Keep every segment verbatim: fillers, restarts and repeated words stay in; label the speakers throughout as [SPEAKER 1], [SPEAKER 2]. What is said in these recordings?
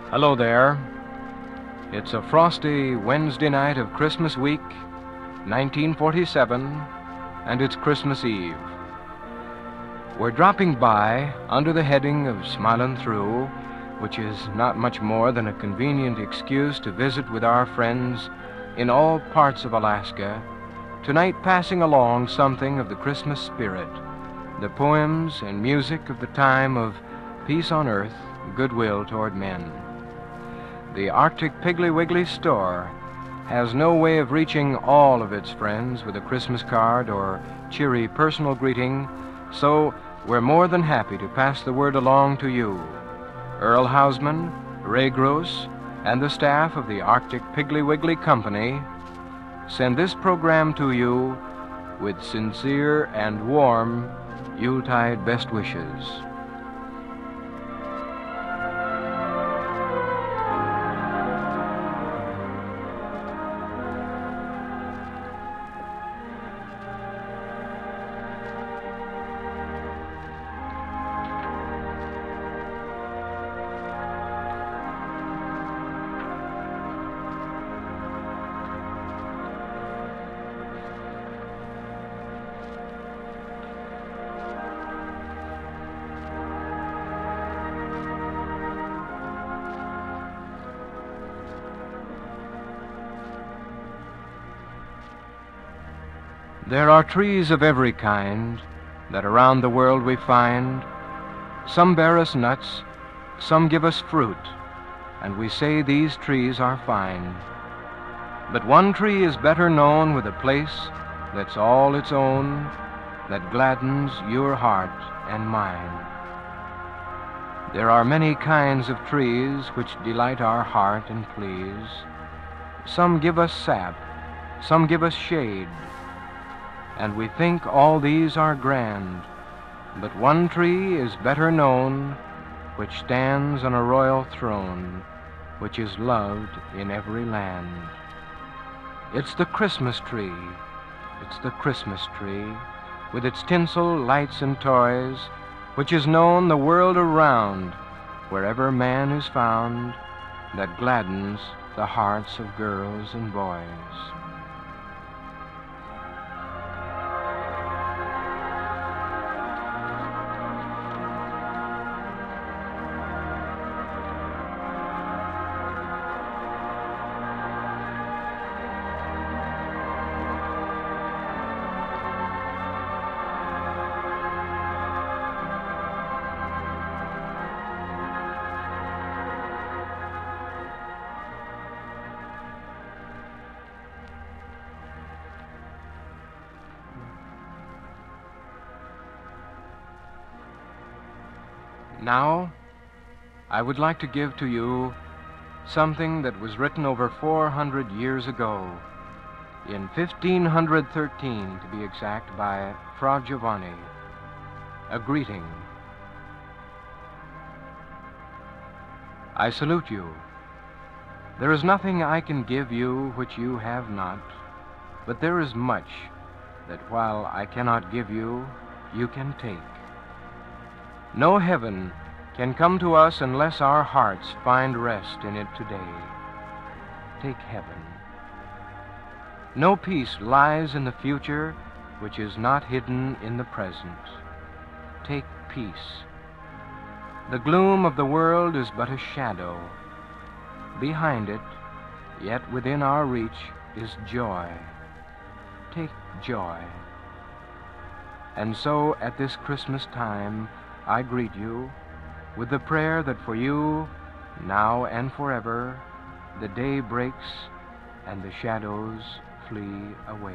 [SPEAKER 1] Hello there. It's a frosty Wednesday night of Christmas week, nineteen forty-seven, and it's Christmas Eve. We're dropping by under the heading of Smilin' Through, which is not much more than a convenient excuse to visit with our friends in all parts of Alaska, tonight passing along something of the Christmas spirit, the poems and music of the time of peace on earth, goodwill toward men. The Arctic Piggly Wiggly store has no way of reaching all of its friends with a Christmas card or cheery personal greeting, so we're more than happy to pass the word along to you. Earl Hausman, Ray Gross, and the staff of the Arctic Piggly Wiggly Company send this program to you with sincere and warm Yuletide best wishes. There are trees of every kind that around the world we find. Some bear us nuts, some give us fruit, and we say these trees are fine. But one tree is better known with a place that's all its own, that gladdens your heart and mine. There are many kinds of trees which delight our heart and please. Some give us sap, some give us shade, and we think all these are grand, but one tree is better known, which stands on a royal throne, which is loved in every land. It's the Christmas tree, it's the Christmas tree, with its tinsel, lights, and toys, which is known the world around, wherever man is found, that gladdens the hearts of girls and boys. Now, I would like to give to you something that was written over four hundred years ago, in fifteen thirteen to be exact, by Fra Giovanni, a greeting. I salute you. There is nothing I can give you which you have not, but there is much that while I cannot give you, you can take. No heaven can come to us unless our hearts find rest in it today. Take heaven. No peace lies in the future which is not hidden in the present. Take peace. The gloom of the world is but a shadow. Behind it, yet within our reach, is joy. Take joy. And so at this Christmas time, I greet you with the prayer that for you, now and forever, the day breaks and the shadows flee away.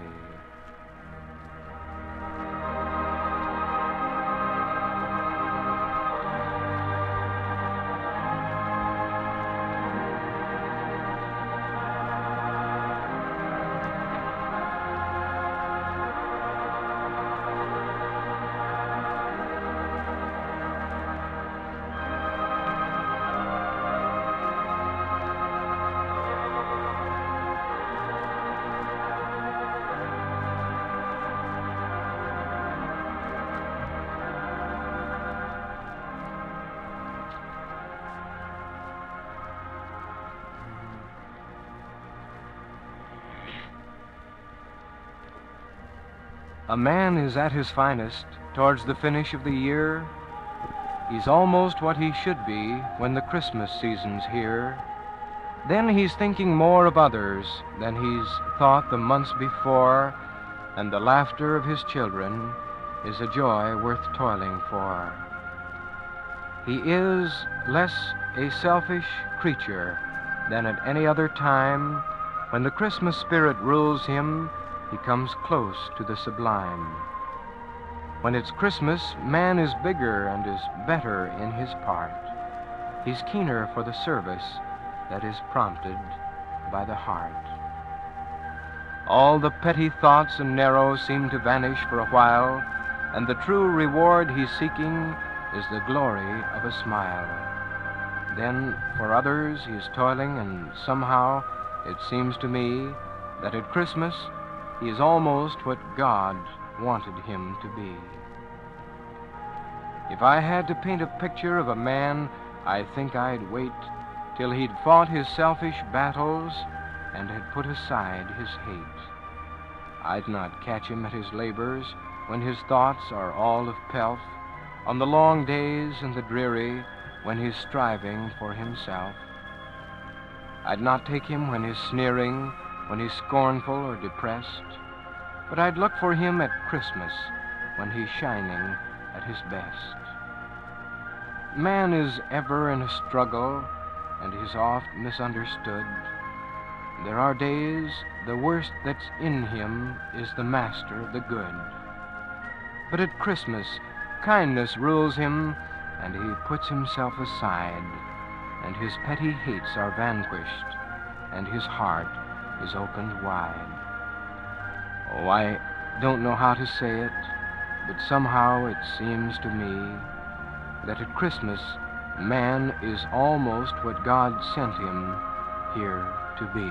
[SPEAKER 1] A man is at his finest towards the finish of the year. He's almost what he should be when the Christmas season's here. Then he's thinking more of others than he's thought the months before, and the laughter of his children is a joy worth toiling for. He is less a selfish creature than at any other time. When the Christmas spirit rules him, he comes close to the sublime. When it's Christmas, man is bigger and is better in his part. He's keener for the service that is prompted by the heart. All the petty thoughts and narrow seem to vanish for a while, and the true reward he's seeking is the glory of a smile. Then for others he is toiling, and somehow it seems to me that at Christmas he is almost what God wanted him to be. If I had to paint a picture of a man, I think I'd wait till he'd fought his selfish battles and had put aside his hate. I'd not catch him at his labors when his thoughts are all of pelf, on the long days and the dreary when he's striving for himself. I'd not take him when he's sneering, when he's scornful or depressed, but I'd look for him at Christmas when he's shining at his best. Man is ever in a struggle, and he's oft misunderstood. There are days the worst that's in him is the master of the good. But at Christmas, kindness rules him, and he puts himself aside, and his petty hates are vanquished, and his heart is opened wide. Oh, I don't know how to say it, but somehow it seems to me that at Christmas, man is almost what God sent him here to be.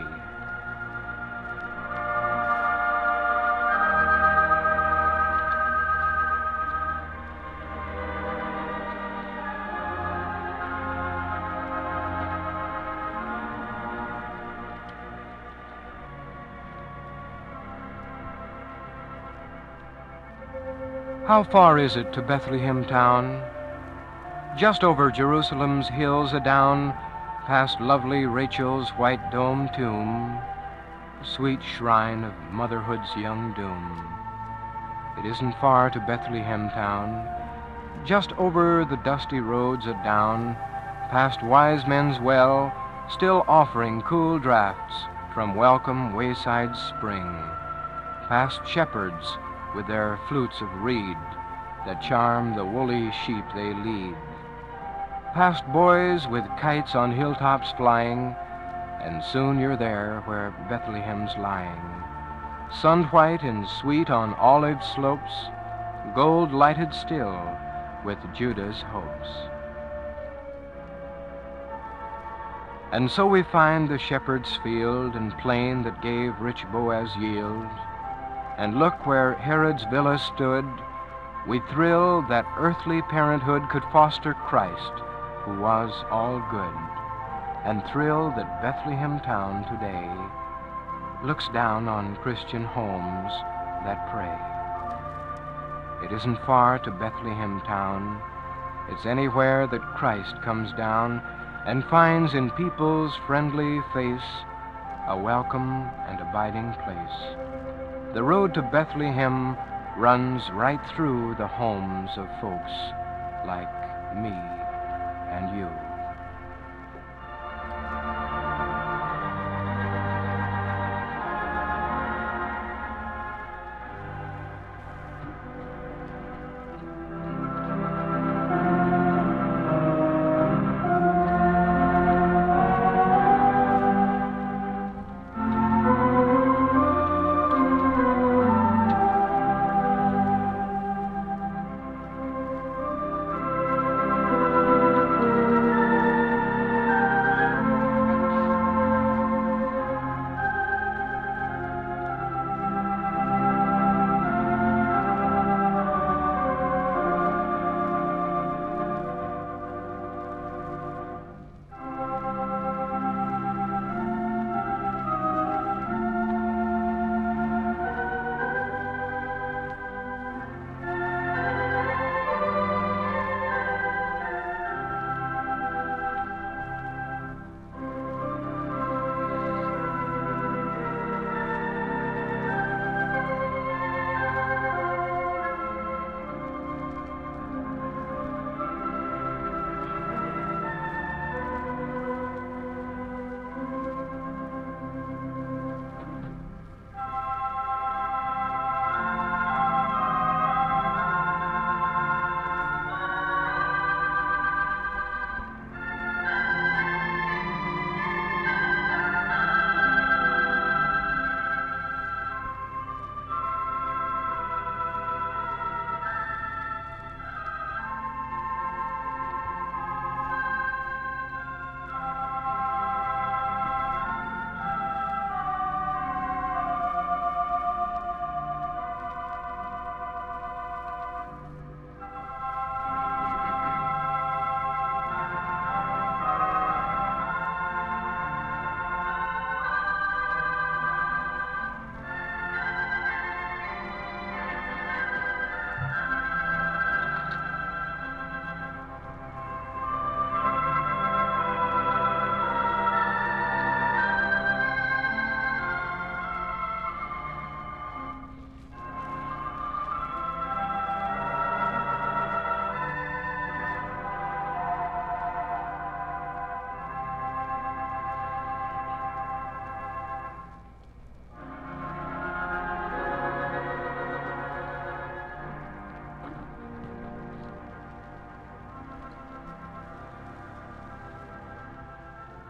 [SPEAKER 1] How far is it to Bethlehem town? Just over Jerusalem's hills adown, past lovely Rachel's white dome tomb, sweet shrine of motherhood's young doom. It isn't far to Bethlehem town, just over the dusty roads adown, past wise men's well, still offering cool draughts from welcome wayside spring, past shepherds with their flutes of reed that charm the woolly sheep they lead, past boys with kites on hilltops flying, and soon you're there where Bethlehem's lying, sun-white and sweet on olive slopes, gold-lighted still with Judah's hopes. And so we find the shepherd's field and plain that gave rich Boaz yield, and look where Herod's villa stood, we thrill that earthly parenthood could foster Christ, who was all good, and thrill that Bethlehem town today looks down on Christian homes that pray. It isn't far to Bethlehem town, it's anywhere that Christ comes down and finds in people's friendly face a welcome and abiding place. The road to Bethlehem runs right through the homes of folks like me and you.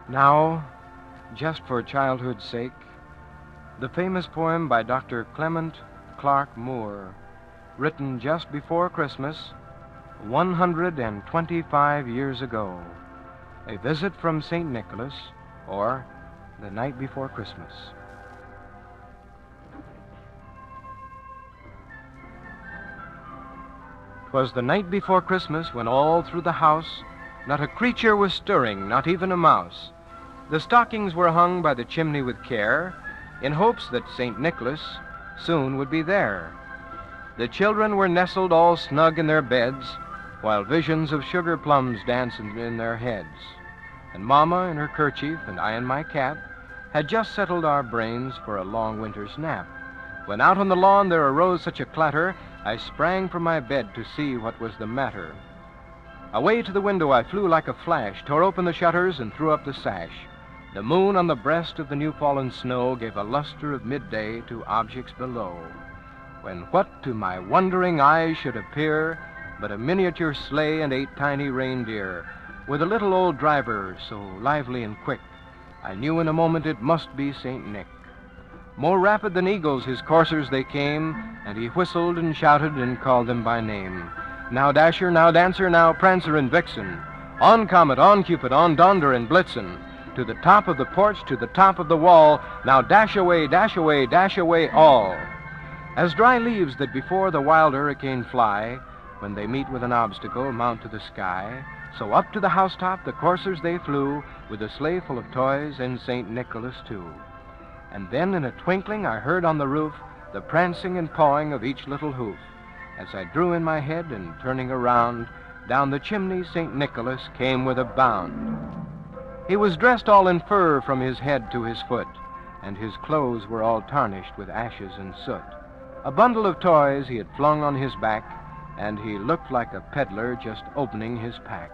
[SPEAKER 1] Now, just for childhood's sake, the famous poem by Doctor Clement Clark Moore, written just before Christmas, one hundred twenty-five years ago, A Visit from Saint Nicholas, or The Night Before Christmas. 'Twas the night before Christmas, when all through the house not a creature was stirring, not even a mouse. The stockings were hung by the chimney with care, in hopes that Saint Nicholas soon would be there. The children were nestled all snug in their beds, while visions of sugar plums danced in their heads. And Mama, in her kerchief, and I in my cap, had just settled our brains for a long winter's nap, when out on the lawn there arose such a clatter, I sprang from my bed to see what was the matter. Away to the window I flew like a flash, tore open the shutters, and threw up the sash. The moon on the breast of the new-fallen snow gave a luster of midday to objects below, when what to my wondering eyes should appear but a miniature sleigh and eight tiny reindeer, with a little old driver so lively and quick, I knew in a moment it must be Saint Nick. More rapid than eagles his coursers they came, and he whistled and shouted and called them by name. Now Dasher, now Dancer, now Prancer and Vixen, on Comet, on Cupid, on Donder and Blitzen, to the top of the porch, to the top of the wall, now dash away, dash away, dash away all. As dry leaves that before the wild hurricane fly, when they meet with an obstacle, mount to the sky, so up to the housetop the coursers they flew, with a sleigh full of toys and Saint Nicholas too. And then in a twinkling I heard on the roof the prancing and pawing of each little hoof. As I drew in my head and turning around, down the chimney Saint Nicholas came with a bound. He was dressed all in fur from his head to his foot, and his clothes were all tarnished with ashes and soot. A bundle of toys he had flung on his back, and he looked like a peddler just opening his pack.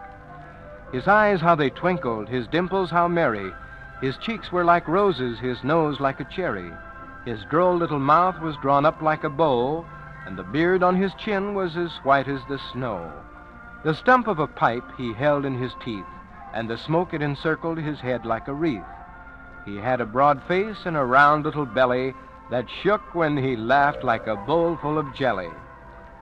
[SPEAKER 1] His eyes how they twinkled, his dimples how merry, his cheeks were like roses, his nose like a cherry. His droll little mouth was drawn up like a bow, and the beard on his chin was as white as the snow. The stump of a pipe he held in his teeth, and the smoke it encircled his head like a wreath. He had a broad face and a round little belly that shook when he laughed like a bowl full of jelly.